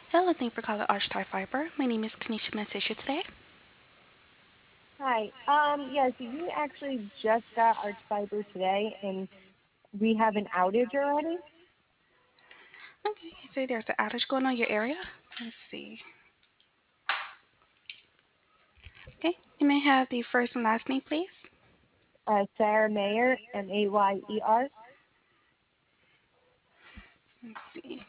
Hello, thank you for calling Archstar Fiber. My name is Kanisha Message today. Hi. Yeah, so you actually just got Arch Fiber today, and we have an outage already. Okay, so there's an outage going on in your area. Let's see. Okay, you may have the first and last name, please. Sarah Mayer, Mayer. Let's see.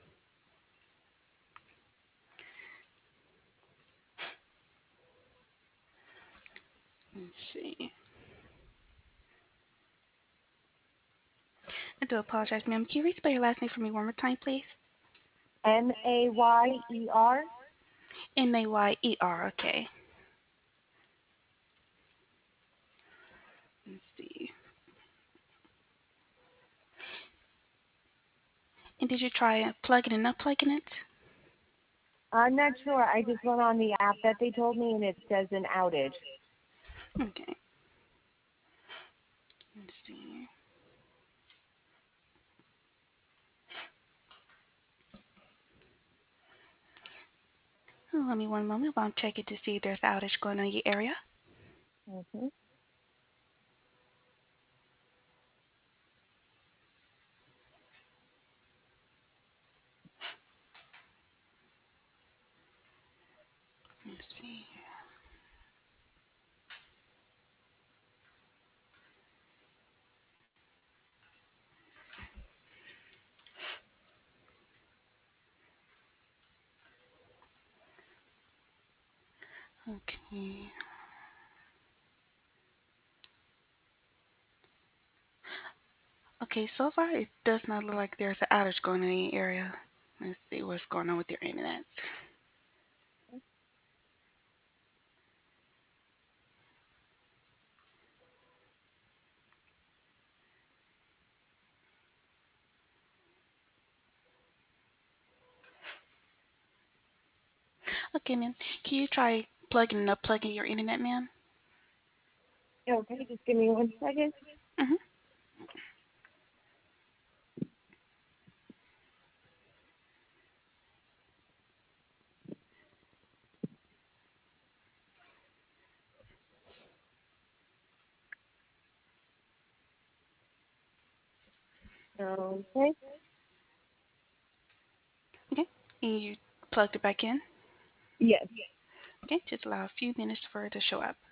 Let's see. I do apologize, ma'am. Can you respell your last name for me one more time, please? Mayer. Mayer. Okay. Let's see. And did you try plugging and unplugging it? I'm not sure. I just went on the app that they told me, and it says an outage. Okay. Let's see. Let me one moment while I'm checking to see if there's an outage going on in your area. Hmm. Let's see. Okay. Okay, so far it does not look like there's an outage going on in your area. Let's see what's going on with your internet. Okay, ma'am. Can you try plugging and unplugging your internet, ma'am? Okay, just give me 1 second. Mm-hmm. Okay. Okay. And you plugged it back in. Yes. Okay. Just allow a few minutes for it to show up.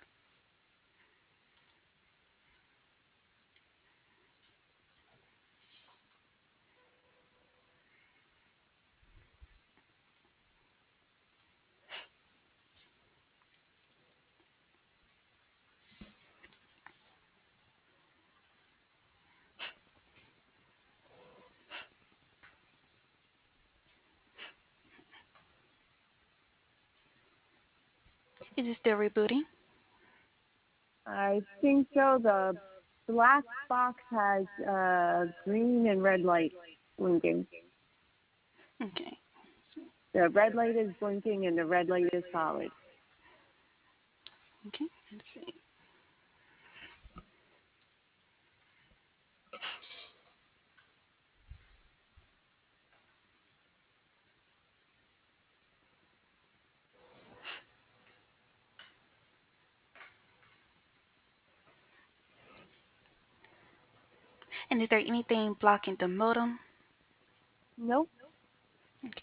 Is it still rebooting? I think so. The black box has green and red light blinking. Okay. The red light is blinking, and the red light is solid. Okay. Let's see. And is there anything blocking the modem? Nope. Okay.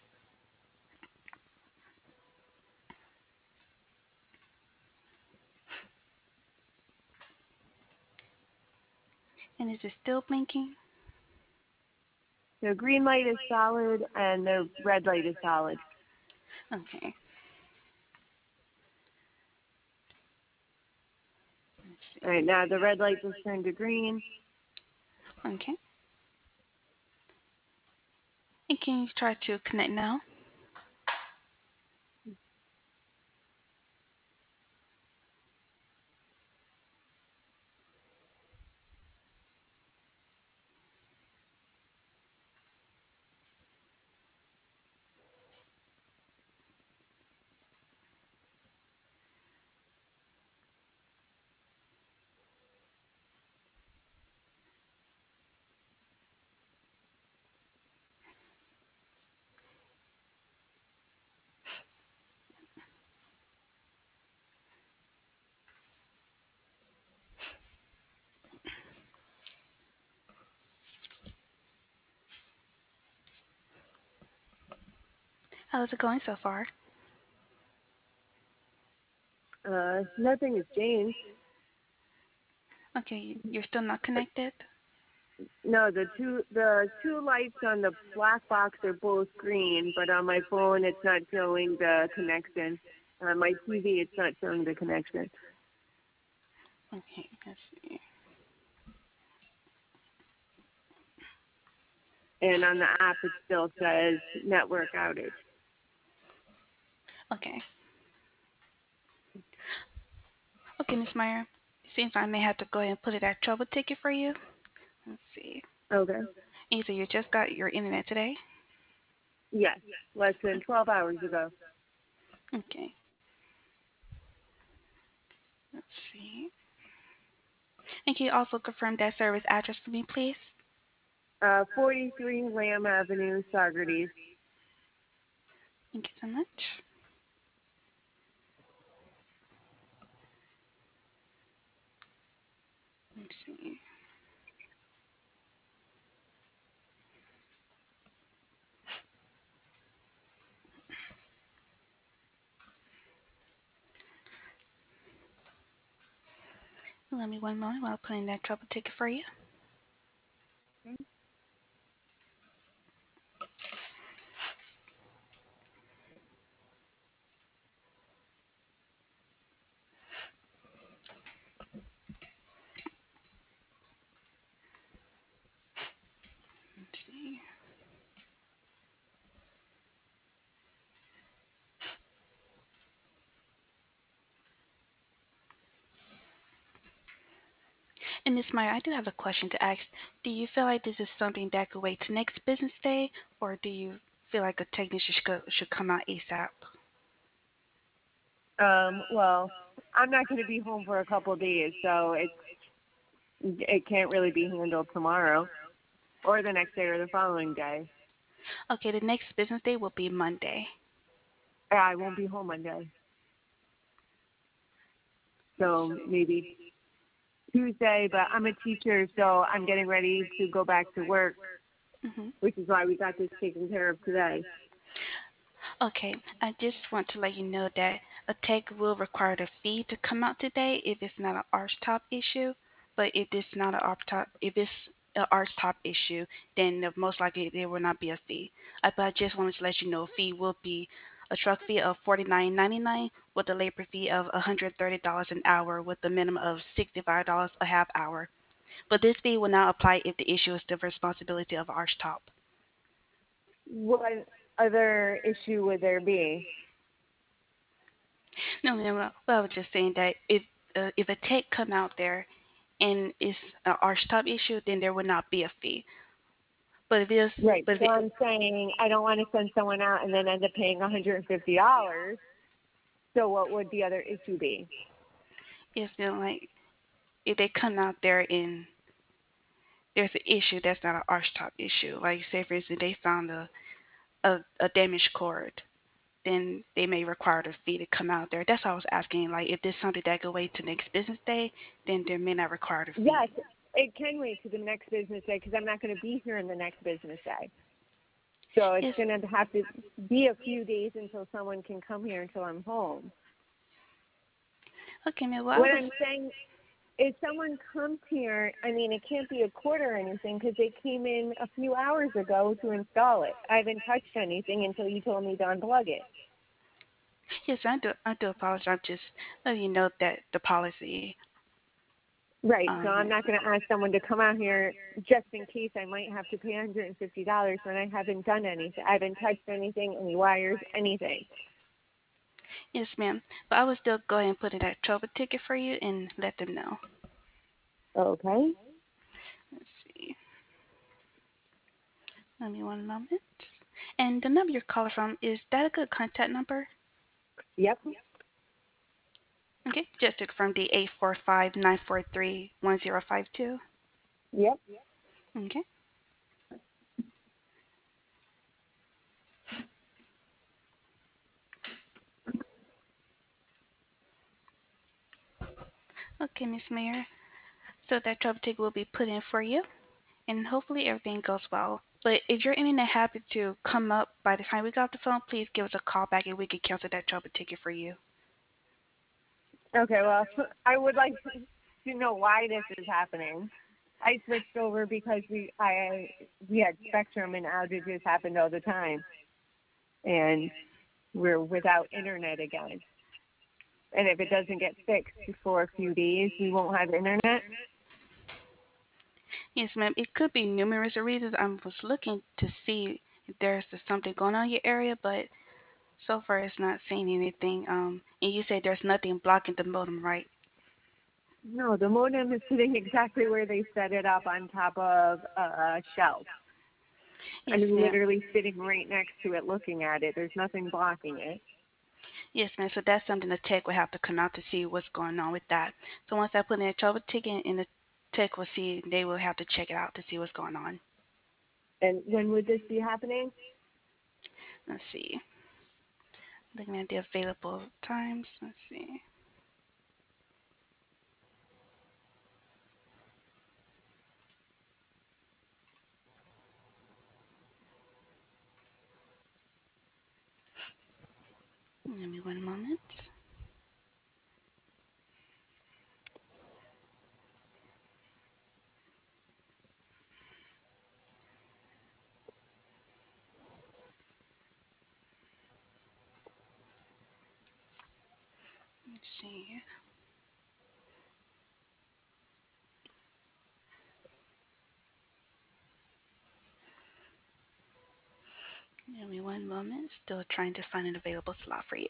And is it still blinking? The green light is solid and the red light is solid. Okay. Let's All see. right, now the red light just turned to green. Okay. And can you try to connect now? How's it going so far? Nothing has changed. Okay, you're still not connected? No, the two lights on the black box are both green, but on my phone it's not showing the connection. On my TV it's not showing the connection, Okay, let's see. and on the app it still says network outage. Okay. Okay, Miss Meyer. It seems I may have to go ahead and put it at trouble ticket for you. Let's see. Okay. And so you just got your internet today? Yes, less than 12 hours ago. Okay. Let's see. And can you also confirm that service address for me, please? 43 Lamb Avenue, Saugerties. Thank you so much. Let's see. Let me one moment while I put in that trouble ticket for you. Let's see. And Miss Meyer, I do have a question to ask. Do you feel like this is something that could wait to next business day, or do you feel like a technician should come out ASAP? Well, I'm not going to be home for a couple of days, so it can't really be handled tomorrow or the next day or the following day. Okay, the next business day will be Monday. I won't be home Monday, so maybe Tuesday. But I'm a teacher, so I'm getting ready to go back to work, Hmm. which is why we got this taken care of today. Okay, I just want to let you know that a tech will require the fee to come out today if it's not an arch top issue. But if it's not an arch top, if it's an arch top issue, then most likely there will not be a fee. But I just wanted to let you know, fee will be a truck fee of $49.99 with a labor fee of $130 an hour with a minimum of $65 a half hour. But this fee will not apply if the issue is the responsibility of arch top. What other issue would there be? No, no, no. Well, I was just saying that if a tech come out there and it's an arch top issue, then there would not be a fee. But if it's Right. but if So it I'm saying I don't want to send someone out and then end up paying $150. So what would the other issue be? if you know, like if they come out there and there's an issue that's not an arch top issue, like say for instance they found a damaged cord, then they may require the fee to come out there. That's why I was asking, like if there's something that could wait to next business day, then they may not require the Yes, fee. it can wait to the next business day because I'm not going to be here in the next business day. So it's Yes. going to have to be a few days until someone can come here until I'm home. Okay, man. Well, I What was I'm saying, if someone comes here, I mean, it can't be a quote or anything because they came in a few hours ago to install it. I haven't touched anything until you told me to unplug it. yes, I do apologize. I'm just letting you know that the policy. Right. So I'm Yes. not going to ask someone to come out here just in case I might have to pay $150 when I haven't done anything. I haven't touched anything, any wires, anything. Yes, ma'am. But I will still go ahead and put in that trouble ticket for you and let them know. Okay. Let's see. Let me one moment. And the number you're calling from, is that a good contact number? Yep. Okay, just to confirm the 845-943-1052. Yep. Okay. Okay, Miss Mayor. So that trouble ticket will be put in for you, and hopefully everything goes well. But if your internet happens to come up by the time we got off the phone, please give us a call back and we can cancel that travel ticket for you. Okay, well, I would like to know why this is happening. I switched over because we had Spectrum and outages happened all the time, and we're without internet again. And if it doesn't get fixed before a few days, we won't have internet. Yes, ma'am. It could be numerous reasons. I was looking to see if there's something going on in your area, but so far it's not seeing anything. And you say there's nothing blocking the modem, right? No, the modem is sitting exactly where they set it up on top of a shelf. Yes, I'm ma'am. literally sitting right next to it looking at it. There's nothing blocking it. Yes, ma'am. So that's something the tech will have to come out to see what's going on with that. So once I put in a trouble ticket and the tech will see, they will have to check it out to see what's going on. And when would this be happening? Let's see. Looking at the available times. Let's see. Give me one moment. Let's see. Give me one moment. Still trying to find an available slot for you.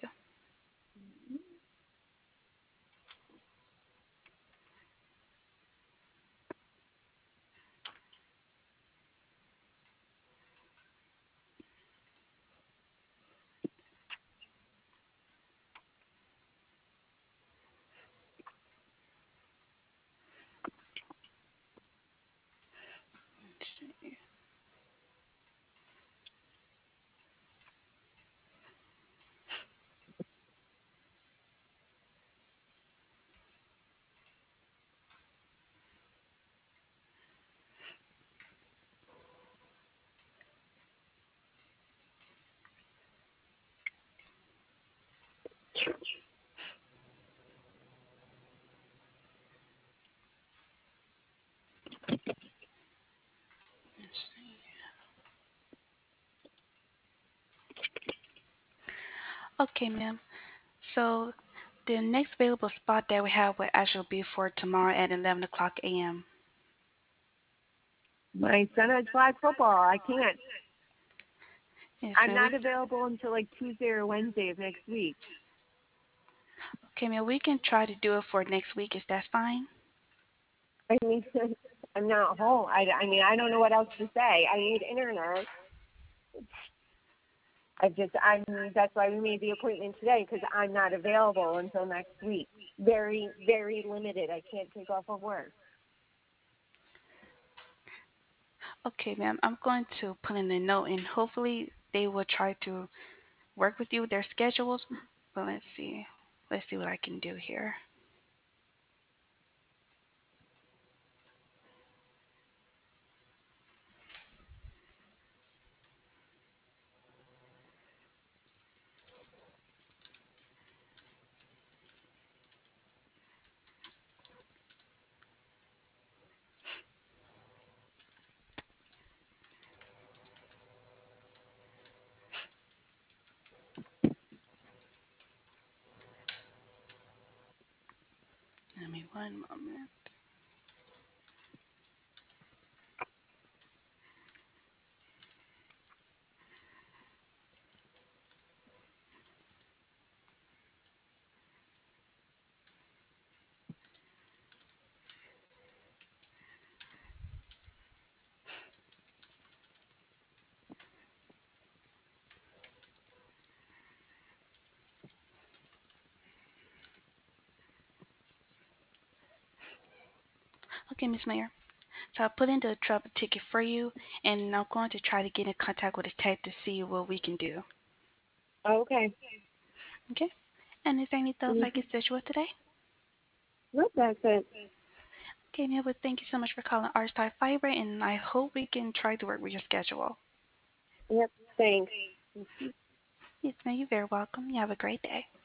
Let's see. Let's see. Okay, ma'am. So the next available spot that we have will actually be for tomorrow at 11 o'clock a.m. My son has flag football. I can't. Yes, I'm ma'am. not available until like Tuesday or Wednesday of next week. Okay, ma'am. We can try to do it for next week. Is that fine? I mean, I'm not home. I mean, I don't know what else to say. I need internet. That's why we made the appointment today because I'm not available until next week. Very, very limited. I can't take off of work. Okay, ma'am. I'm going to put in a note and hopefully they will try to work with you with their schedules. But let's see. Let's see what I can do here. Give me one moment. Okay, Miss Mayor. So I put in the travel ticket for you, and I'm going to try to get in contact with the tech to see what we can do. Okay. Okay? And is there anything else I can assist you with today? Nope, that's it. Okay, Neil, but thank you so much for calling Arts Type Fiber, and I hope we can try to work with your schedule. Yep. Thanks. Yes, ma'am, you're very welcome. You have a great day.